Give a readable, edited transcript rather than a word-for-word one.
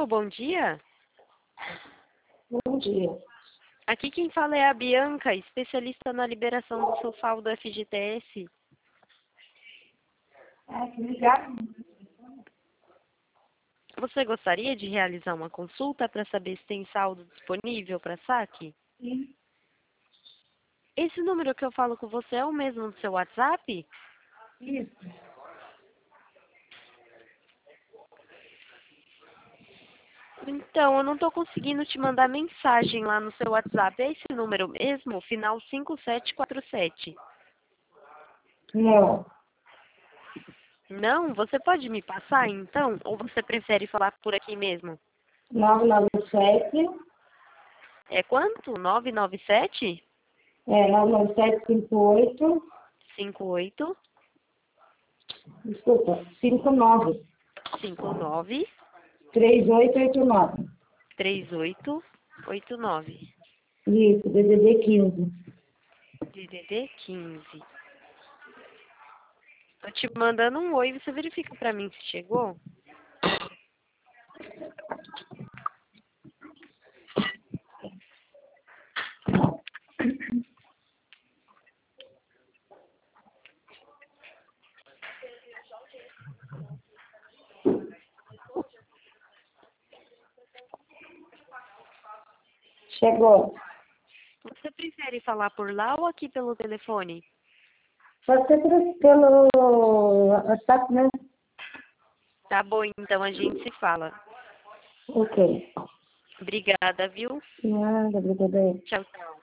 Alô, bom dia. Bom dia. Aqui quem fala é a Bianca, especialista na liberação do seu saldo FGTS. Que ligaram? Você gostaria de realizar uma consulta para saber se tem saldo disponível para saque? Sim. Esse número que eu falo com você é o mesmo do seu WhatsApp? Isso. Então, eu não estou conseguindo te mandar mensagem lá no seu WhatsApp. É esse número mesmo? Final 5747. Não. Não? Você pode me passar, então? Ou você prefere falar por aqui mesmo? 997. É quanto? 997? 99758. 58 Desculpa. 59. 59 3889. 3889. Isso, DDD 15. DDD 15. Tô te mandando um oi, você verifica pra mim se chegou? Chegou. Você prefere falar por lá ou aqui pelo telefone? Pode ser pelo WhatsApp, né? Tá bom, então a gente se fala. Ok. Obrigada, viu? Nada, obrigada. Tchau, tchau.